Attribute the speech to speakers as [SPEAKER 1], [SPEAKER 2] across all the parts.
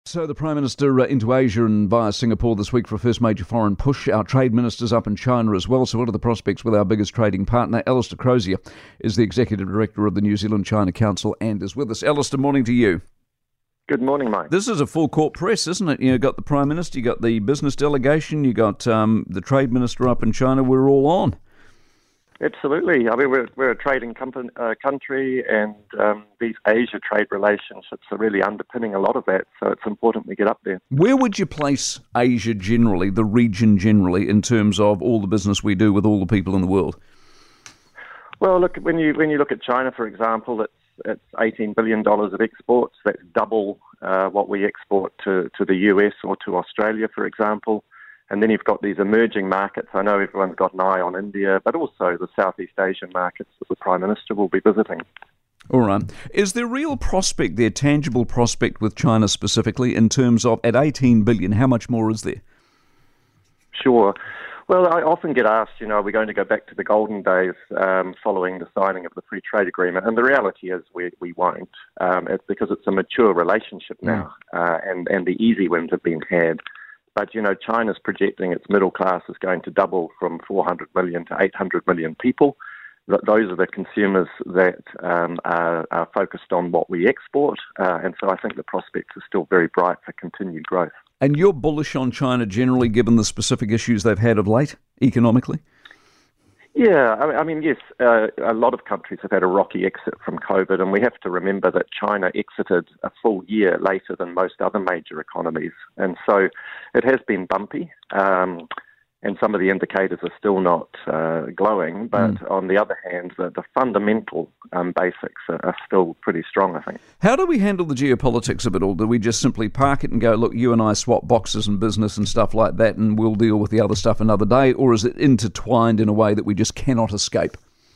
[SPEAKER 1] So the Prime Minister into Asia and via Singapore this week for a first major foreign push. Our trade minister's up in China as well. So what are the prospects with our biggest trading partner? Alistair Crozier is the Executive Director of the New Zealand-China Council and is with us. Alistair, morning to you.
[SPEAKER 2] Good morning, Mike.
[SPEAKER 1] This is a full court press, isn't it? You've got the Prime Minister, you got the business delegation, you got the Trade Minister up in China. We're all on.
[SPEAKER 2] Absolutely. I mean, we're a trading country, and these Asia trade relationships are really underpinning a lot of that, so it's important we get up there.
[SPEAKER 1] Where would you place Asia generally, the region generally, in terms of all the business we do with all the people in the world?
[SPEAKER 2] Well, look, when you look at China, for example, it's $18 billion of exports. That's double what we export to the US or to Australia, for example. And then you've got these emerging markets. I know everyone's got an eye on India, but also the Southeast Asian markets that the Prime Minister will be visiting.
[SPEAKER 1] All right. Is there real prospect there, tangible prospect with China specifically, in terms of, at 18 billion, how much more is there?
[SPEAKER 2] Sure. Well, I often get asked, are we going to go back to the golden days following the signing of the free trade agreement? And the reality is we won't. It's because it's a mature relationship now, and the easy wins have been had. But, China's projecting its middle class is going to double from 400 million to 800 million people. Those are the consumers that are focused on what we export. And so I think the prospects are still very bright for continued growth.
[SPEAKER 1] And you're bullish on China generally, given the specific issues they've had of late, economically?
[SPEAKER 2] Yeah, I mean, yes, a lot of countries have had a rocky exit from COVID, and we have to remember that China exited a full year later than most other major economies. And so it has been bumpy, and some of the indicators are still not glowing. But on the other hand, the fundamental basics are still pretty strong, I think.
[SPEAKER 1] How do we handle the geopolitics of it all? Do we just simply park it and go, look, you and I swap boxes and business and stuff like that, and we'll deal with the other stuff another day? Or is it intertwined in a way that we just cannot escape?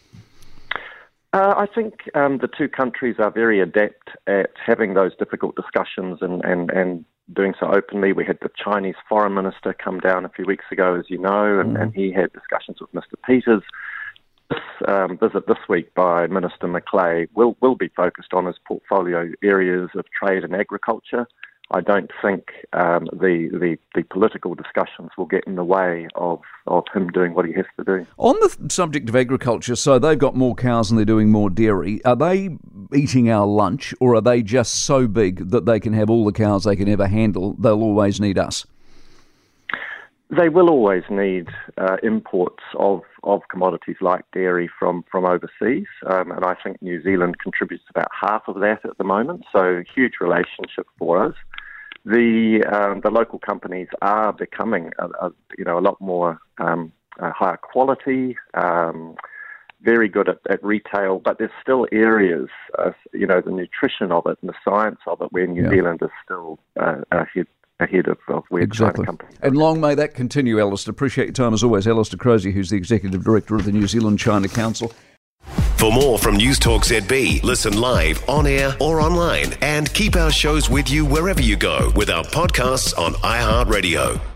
[SPEAKER 2] I think the two countries are very adept at having those difficult discussions and doing so openly. We had the Chinese foreign minister come down a few weeks ago, as you know, and he had discussions with Mr. Peters. This visit this week by Minister Macleay will be focused on his portfolio areas of trade and agriculture. I don't think the political discussions will get in the way of him doing what he has to do.
[SPEAKER 1] On the subject of agriculture, so they've got more cows and they're doing more dairy. Are they eating our lunch, or are they just so big that they can have all the cows they can ever handle? They'll always need us.
[SPEAKER 2] They will always need imports of commodities like dairy from overseas, and I think New Zealand contributes about half of that at the moment, so huge relationship for us. The local companies are becoming a lot more higher quality, very good at retail, but there's still areas, the nutrition of it and the science of it, where New Zealand is still ahead of where China companies are.
[SPEAKER 1] And long may that continue, Alistair. Appreciate your time as always. Alistair Crozier, who's the Executive Director of the New Zealand-China Council.
[SPEAKER 3] For more from News Talk ZB, listen live, on air or online, and keep our shows with you wherever you go with our podcasts on iHeartRadio.